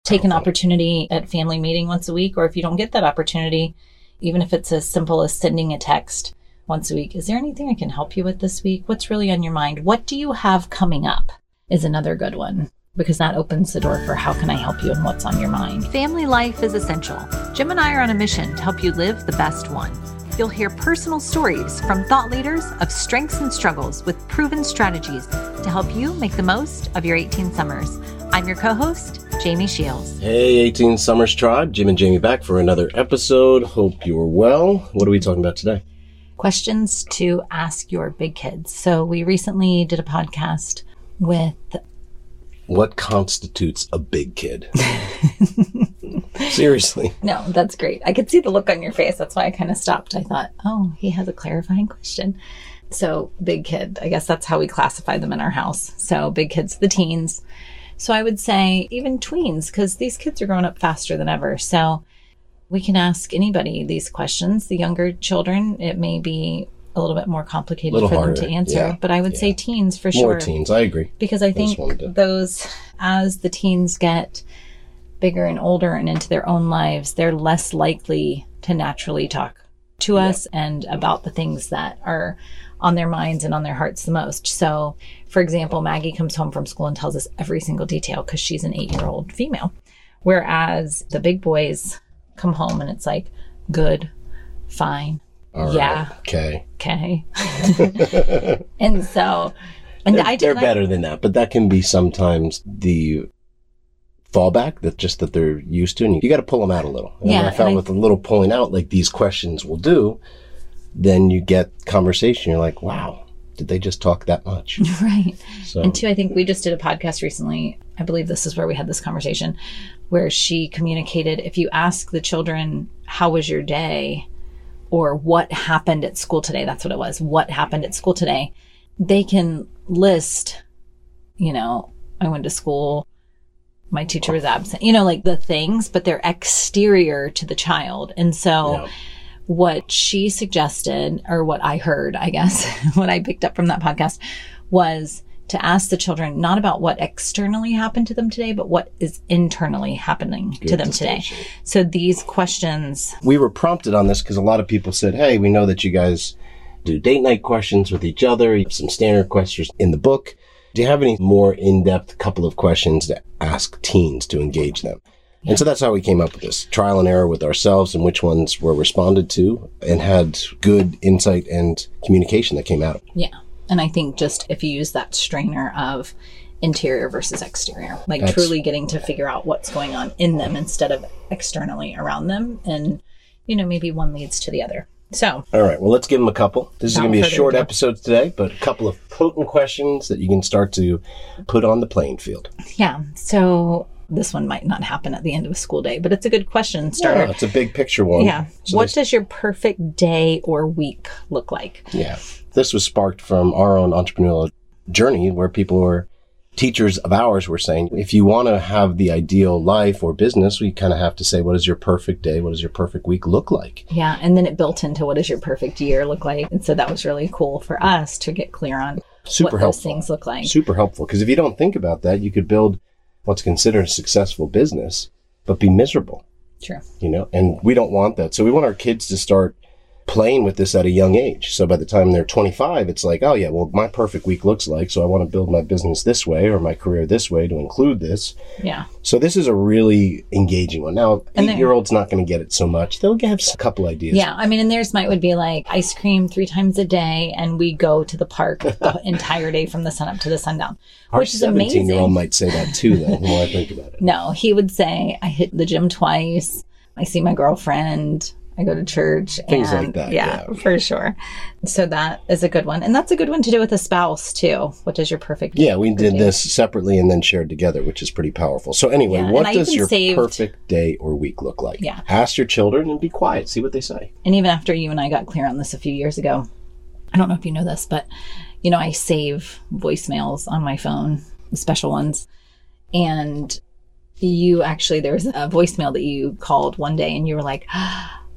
take an opportunity at family meeting once a week, or if you don't get that opportunity, even if it's as simple as sending a text once a week. Is there anything I can help you with this week? What's really on your mind? What do you have coming up is another good one, because that opens the door for how can I help you and what's on your mind. Family life is essential. Jim and I are on a mission to help you live the best one. You'll hear personal stories from thought leaders of strengths and struggles with proven strategies to help you make the most of your 18 summers. I'm your co-host, Jamie Shields. Hey, 18 Summers Tribe. Jim and Jamie back for another episode. Hope you're well. What are we talking about today? Questions to ask your big kids. So we recently did a podcast with... What constitutes a big kid? Seriously. No, that's great. I could see the look on your face. That's why I kind of stopped. I thought, oh, he has a clarifying question. So big kid, I guess that's how we classify them in our house. So big kids, the teens. So I would say even tweens, because these kids are growing up faster than ever. So we can ask anybody these questions. The younger children, it may be a little bit more complicated for them to answer. Yeah, but I would say teens for sure. More teens, I agree. Because I think those, as the teens get bigger and older and into their own lives, they're less likely to naturally talk to us and about the things that are on their minds and on their hearts the most. So, for example, Maggie comes home from school and tells us every single detail because she's an 8-year-old female. Whereas the big boys come home and it's like, good, fine, all yeah, right. Okay. And so, and they're better than that, but that can be sometimes the fallback that they're used to, and you got to pull them out a little. And I found with a little pulling out, like these questions will do, then you get conversation. You're like, wow, did they just talk that much? Right. So. And two, I think we just did a podcast recently. I believe this is where we had this conversation where she communicated, if you ask the children, how was your day? Or what happened at school today? That's what it was. What happened at school today? They can list, I went to school, my teacher was absent, like the things, but they're exterior to the child. And so what she suggested, or what I heard, I guess, what I picked up from that podcast was to ask the children not about what externally happened to them today, but what is internally happening to them today. So these questions... We were prompted on this because a lot of people said, hey, we know that you guys do date night questions with each other. You have some standard questions in the book. Do you have any more in-depth couple of questions to ask teens to engage them? Yeah. And so that's how we came up with this. Trial and error with ourselves and which ones were responded to and had good insight and communication that came out of it. Yeah. And I think just if you use that strainer of interior versus exterior, that's truly getting to figure out what's going on in them instead of externally around them. And, maybe one leads to the other. So. All right. Well, let's give them a couple. This is going to be a short episode today, but a couple of potent questions that you can start to put on the playing field. Yeah. So this one might not happen at the end of a school day, but it's a good question starter. Yeah, it's a big picture one. Yeah. So what does your perfect day or week look like? Yeah. This was sparked from our own entrepreneurial journey where teachers of ours were saying, if you want to have the ideal life or business, we kind of have to say, what does your perfect day, what does your perfect week look like? Yeah. And then it built into what does your perfect year look like? And so that was really cool for us to get clear on those things look like. Super helpful. Because if you don't think about that, you could build what's considered a successful business, but be miserable. True. And we don't want that. So we want our kids to start playing with this at a young age. So by the time they're 25, it's like, oh yeah, well, my perfect week looks like, so I want to build my business this way or my career this way to include this. Yeah. So this is a really engaging one. Now, 8-year-old's not going to get it so much. They'll have a couple ideas. Yeah. I mean, and theirs would be like ice cream 3 times a day, and we go to the park the entire day from the sun up to the sundown, which is amazing. Our 17-year-old might say that too, though, the more I think about it. No, he would say, I hit the gym twice. I see my girlfriend. I go to church. Things like that. Yeah, for sure. So that is a good one. And that's a good one to do with a spouse, too. What does your perfect Yeah, we did this separately and then shared together, which is pretty powerful. So anyway, what does your perfect day or week look like? Yeah. Ask your children and be quiet. See what they say. And even after you and I got clear on this a few years ago, I don't know if you know this, but, I save voicemails on my phone, special ones. And there was a voicemail that you called one day and you were like,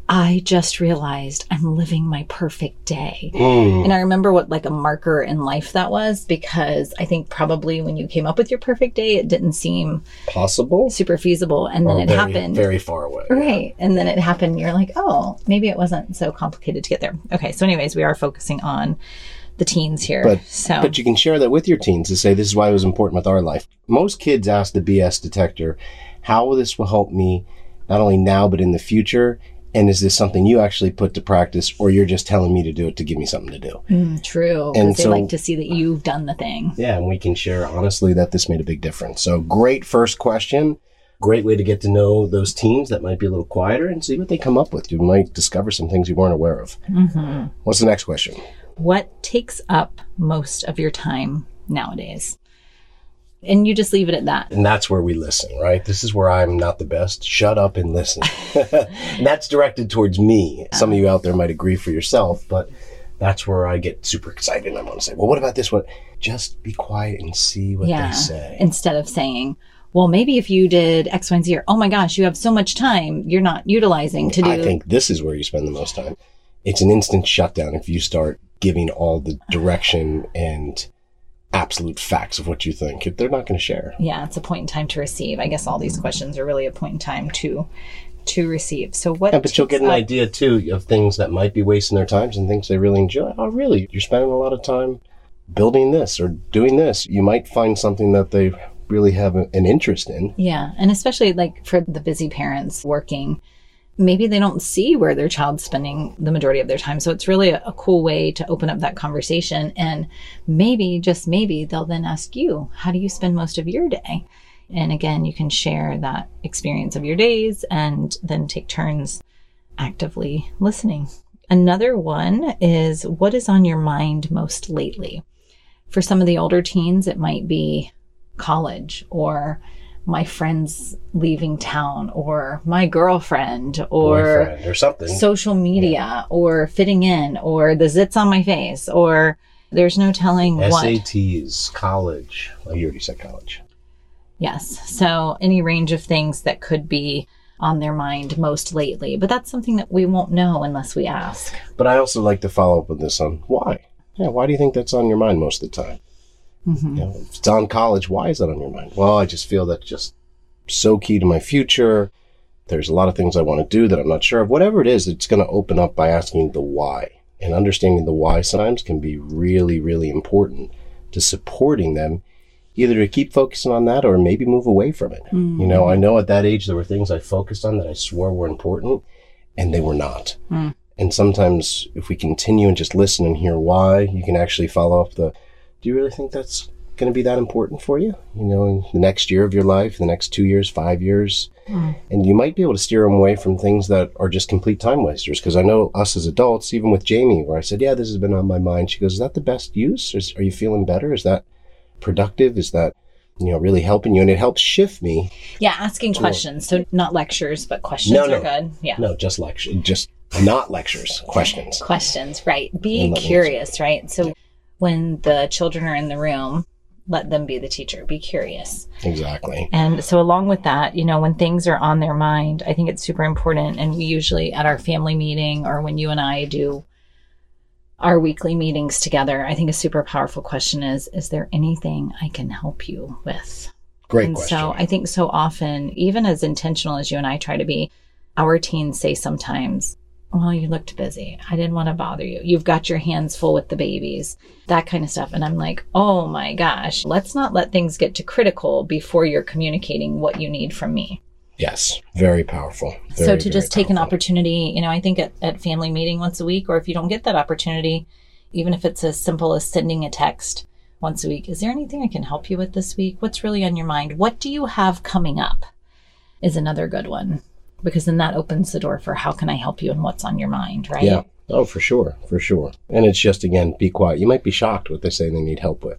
I just realized I'm living my perfect day. And I remember what like a marker in life that was, because I think probably when you came up with your perfect day, it didn't seem possible, super feasible. And then it happened. Very far away. Right. And then it happened. You're like, oh, maybe it wasn't so complicated to get there. Okay. So anyways, we are focusing on the teens here. But you can share that with your teens to say, this is why it was important with our life. Most kids ask the BS detector, how this will help me not only now, but in the future. And is this something you actually put to practice, or you're just telling me to do it to give me something to do? True. And they like to see that you've done the thing. Yeah. And we can share honestly that this made a big difference. So great first question. Great way to get to know those teens that might be a little quieter and see what they come up with. You might discover some things you weren't aware of. What's the next question? What takes up most of your time nowadays? And you just leave it at that. And that's where we listen, right? This is where I'm not the best. Shut up and listen. And that's directed towards me. Some of you out there might agree for yourself, but that's where I get super excited. And I want to say, well, what about this one? Just be quiet and see what they say. Instead of saying, well, maybe if you did X, Y, and Z, or, oh my gosh, you have so much time you're not utilizing to do. I think this is where you spend the most time. It's an instant shutdown if you start giving all the direction and absolute facts of what you think. They're not going to share. Yeah, it's a point in time to receive. I guess all these questions are really a point in time to receive. So what? Yeah, but you'll get an idea too of things that might be wasting their times and things they really enjoy. Oh, really? You're spending a lot of time building this or doing this. You might find something that they really have an interest in. Yeah, and especially like for the busy parents working, maybe they don't see where their child's spending the majority of their time. So it's really a cool way to open up that conversation. And maybe, just maybe, they'll then ask you, how do you spend most of your day? And again, you can share that experience of your days and then take turns actively listening. Another one is, what is on your mind most lately? For some of the older teens, it might be college, or my friends leaving town, or my girlfriend, or boyfriend, or something, social media, or fitting in, or the zits on my face, or there's no telling what. SATs, college. Oh, you already said college. Yes. So any range of things that could be on their mind most lately, but that's something that we won't know unless we ask. But I also like to follow up with this on why. Yeah, why do you think that's on your mind most of the time? You know, if it's on college, why is that on your mind? Well, I just feel that's just so key to my future. There's a lot of things I want to do that I'm not sure of. Whatever it is, it's going to open up by asking the why. And understanding the why sometimes can be really, really important to supporting them, either to keep focusing on that or maybe move away from it. You know, I know at that age there were things I focused on that I swore were important, and they were not. And sometimes if we continue and just listen and hear why, you can actually follow up do you really think that's going to be that important for you? You know, in the next year of your life, the next 2 years, 5 years. And you might be able to steer them away from things that are just complete time wasters. Because I know us as adults, even with Jamie, where I said, yeah, this has been on my mind. She goes, is that the best use? Are you feeling better? Is that productive? Is that, you know, really helping you? And it helps shift me. Yeah, asking questions. So not lectures, but questions are good. Yeah. No, just lecture. Just not lectures. Questions. Questions, right. Be curious, right? So when the children are in the room, let them be the teacher. Be curious. Exactly. And so along with that, you know, when things are on their mind, I think it's super important. And we usually at our family meeting, or when you and I do our weekly meetings together, I think a super powerful question is there anything I can help you with? Great question. So I think so often, even as intentional as you and I try to be, our teens say sometimes, well, you looked busy. I didn't want to bother you. You've got your hands full with the babies, that kind of stuff. And I'm like, oh my gosh, let's not let things get too critical before you're communicating what you need from me. Yes, very powerful. So to just take an opportunity, you know, I think at family meeting once a week, or if you don't get that opportunity, even if it's as simple as sending a text once a week, is there anything I can help you with this week? What's really on your mind? What do you have coming up is another good one. Because then that opens the door for how can I help you and what's on your mind, right? Yeah. Oh, for sure. For sure. And it's just, again, be quiet. You might be shocked what they say they need help with.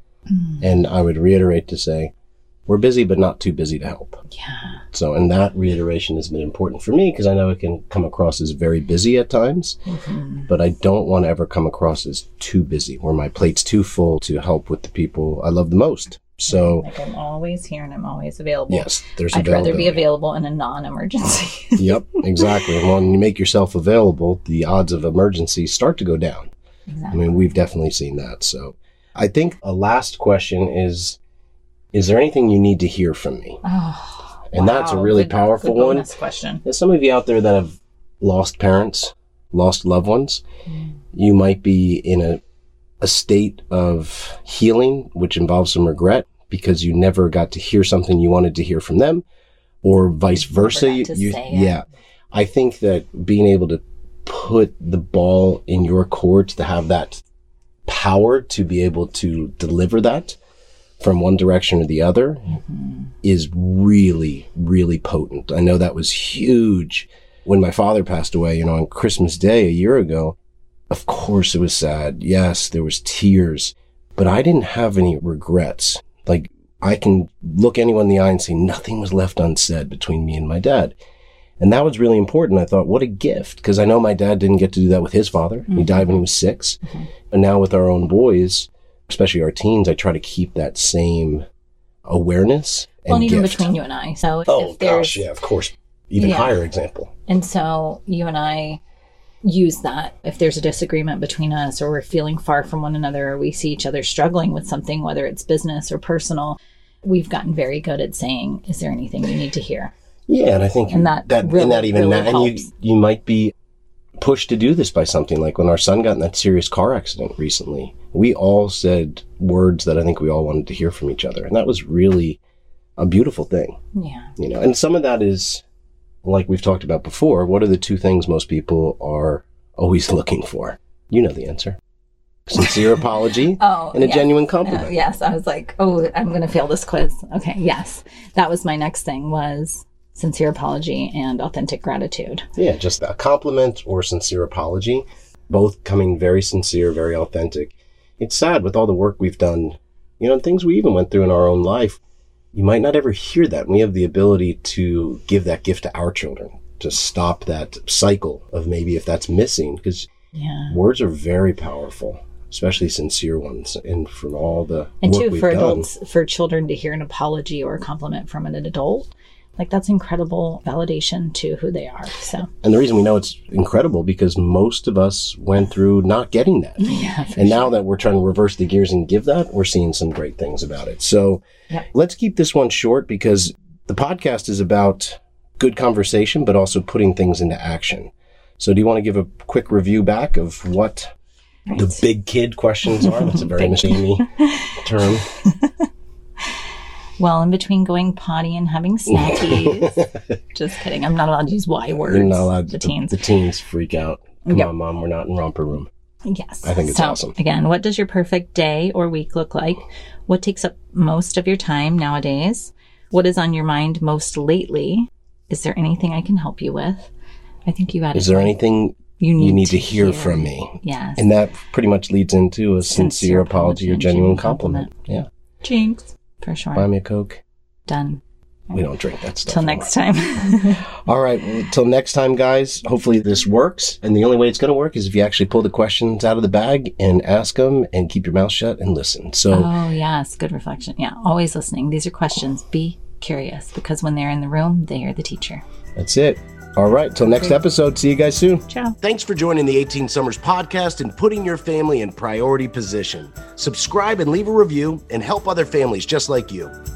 And I would reiterate to say, we're busy, but not too busy to help. Yeah. So, and that reiteration has been important for me because I know it can come across as very busy at times, but I don't want to ever come across as too busy, where my plate's too full to help with the people I love the most. So like, I'm always here and I'm always available. yes, there's I'd rather be availability. available in a non-emergency. Yep, exactly. And when you make yourself available, the odds of emergency start to go down. Exactly. I mean, we've definitely seen that. So I think a last question is there anything you need to hear from me? Oh, And that's a really powerful good one. bonus question. There's some of you out there that have lost parents, lost loved ones. You might be in a state of healing, which involves some regret because you never got to hear something you wanted to hear from them, or vice versa. Yeah. I think that being able to put the ball in your court, to have that power to be able to deliver that from one direction or the other is really, really potent. I know that was huge when my father passed away, on Christmas Day a year ago. Of course it was sad. Yes, there was tears, but I didn't have any regrets. Like, I can look anyone in the eye and say nothing was left unsaid between me and my dad. And that was really important. I thought, what a gift. Because I know my dad didn't get to do that with his father. He died when he was 6. And now with our own boys, especially our teens, I try to keep that same awareness and even gift. between you and I. So Oh, if there's, gosh, yeah, of course. Even higher example. And so you and I use that if there's a disagreement between us, or we're feeling far from one another, or we see each other struggling with something, whether it's business or personal, we've gotten very good at saying, is there anything you need to hear? Yeah, and I think you might be pushed to do this by something. Like when our son got in that serious car accident recently, we all said words that I think we all wanted to hear from each other. And that was really a beautiful thing. Yeah. And some of that is, like we've talked about before, what are the 2 things most people are always looking for? You know the answer. Sincere apology and a genuine compliment. Yes. I was like, I'm going to fail this quiz. Okay. Yes. That was my next thing, was sincere apology and authentic gratitude. Yeah. Just a compliment or sincere apology, both coming very sincere, very authentic. It's sad with all the work we've done, and things we even went through in our own life. You might not ever hear that. We have the ability to give that gift to our children, to stop that cycle of maybe if that's missing, because words are very powerful, especially sincere ones. And from all the and work too, we've for done, adults, for children to hear an apology or a compliment from an adult, like that's incredible validation to who they are. So, and the reason we know it's incredible because most of us went through not getting that. And now that we're trying to reverse the gears and give that, we're seeing some great things about it. So let's keep this one short because the podcast is about good conversation, but also putting things into action. So do you want to give a quick review back of what the big kid questions are? That's a very Miss Amy term. Well, in between going potty and having snackies. Just kidding. I'm not allowed to use Y words. You're not allowed. The teens. The teens freak out. Come on, Mom. We're not in romper room. Yes. I think it's awesome. Again, what does your perfect day or week look like? What takes up most of your time nowadays? What is on your mind most lately? Is there anything I can help you with? I think you added. Is there anything you need to hear from me? Yes. And that pretty much leads into a sincere apology or genuine compliment. Yeah. Jinx. For sure. Buy me a Coke. Done. We don't drink that stuff. Till next time. All right. Well, till next time, guys. Hopefully this works. And the only way it's going to work is if you actually pull the questions out of the bag and ask them and keep your mouth shut and listen. So. Oh, yes. Good reflection. Yeah. Always listening. These are questions. Be curious because when they're in the room, they are the teacher. That's it. All right. Till next episode. See you guys soon. Ciao. Thanks for joining the 18 Summers podcast and putting your family in priority position. Subscribe and leave a review and help other families just like you.